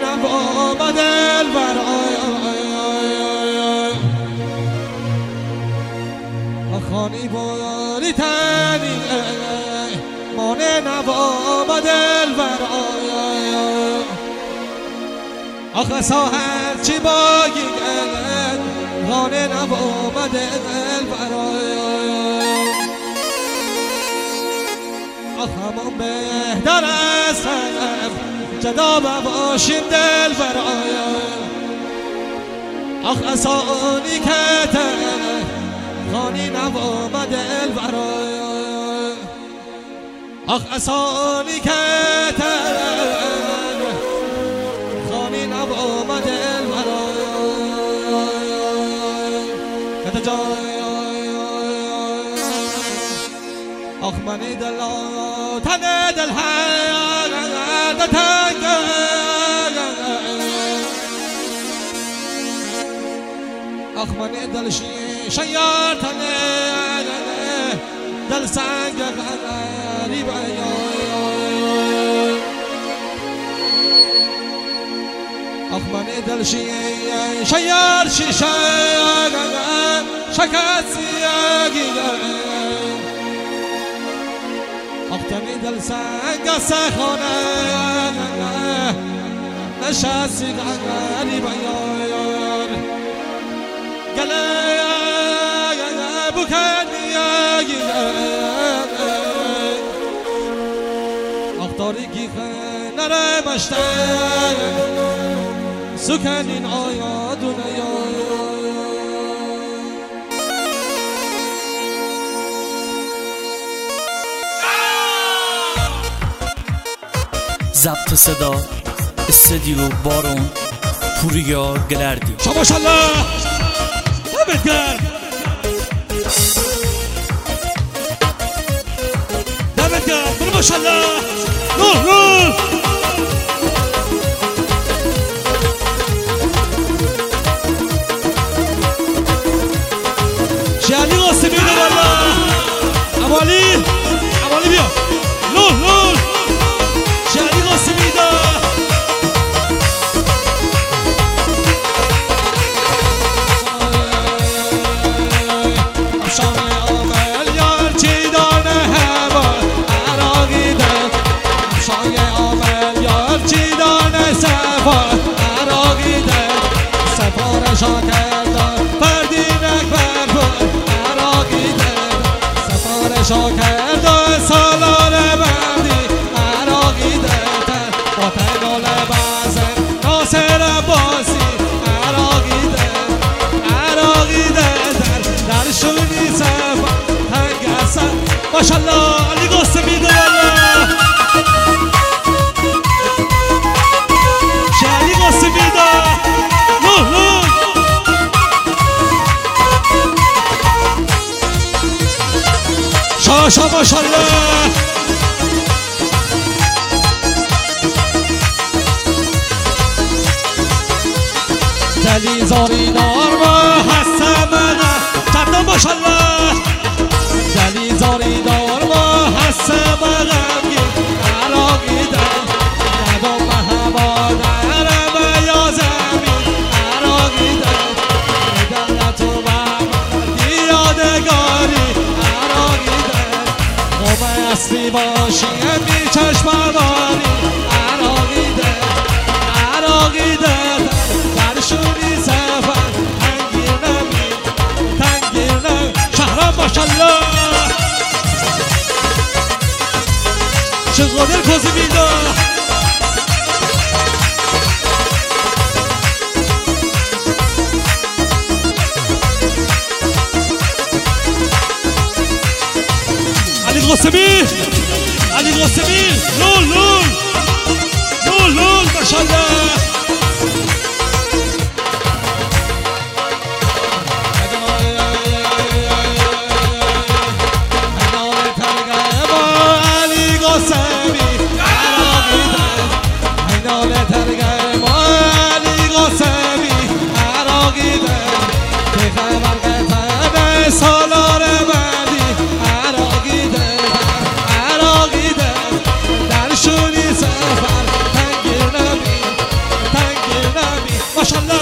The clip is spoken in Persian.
نوا با دلبر خانی باری تنی مانه نوا با دلبر آخه ساحر چی باگی خانه نوا با دلبر آخمان بهتر استم جدا باشیم دلبر آخ اسانی که خانی نوا با دلبر آخ اسانی که خانی نوا با دلبر کت جای آخ منی دلا تن دل هر تنگ آخ منی دل شیار تن دل سنگ غریب آخ منی دل شیار شیشه شکستی اختمی دل سنگ سخانه نشستی غریب یار گله بکنی اختارگی نره مشتن سکنین آیا دنیا ضبط صدا استودیو بارون پوریا گلردی شما ماشاءالله دمت گرم دمت گرم برو ماشاءالله نور شیعلی قاسمی ده والله عوالی بیا نور شیعلی قاسمی ده شاکرد سالار بندی عراقی دلتر با تنال بزن ناصر عباسی عراقی دلتر در شونی سفر تنگ اصل ماشالله علی قاسمی ده والله علی قاسمی ده شاشا ماشالله دلی زاری دار ما هستم جدا ماشالله دلی زاری دار ما هستم غمگین عراقی دل ندام هوا درم یا زمین عراقی دل دلت و بمردی یادگاری اصلی باشی امی چشم باری عراقی ده در شونی سفر تنگیر نمی شهرام ماشالله شغادر کازمی ده علی قاسمی لول ماشاءالله علی قاسمی عراقی ده خبر قطعه سالار بندی عراقی ده در شونی سفر تنگیر نمی ما شاء الله